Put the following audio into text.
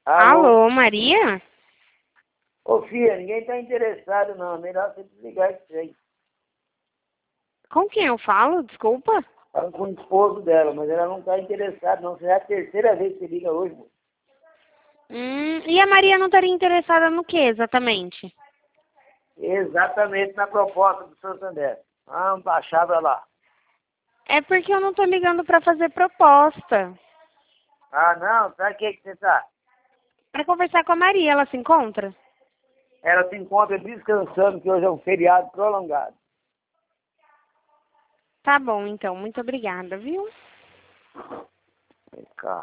Alô? Alô, Maria? Ô, filha, ninguém tá interessado, não. Melhor você desligar isso aí. Com quem eu falo? Desculpa. Fala com o esposo dela, mas ela não tá interessada, não. Será a terceira vez que você liga hoje, moço. E a Maria não estaria interessada no que exatamente? Exatamente na proposta do Santander. Vamos baixar pra lá. É porque eu não tô ligando pra fazer proposta. Ah, não? Sabe o que você tá? Pra conversar com a Maria, ela se encontra? Ela se encontra descansando, que hoje é um feriado prolongado. Tá bom, então. Muito obrigada, viu? Vem cá.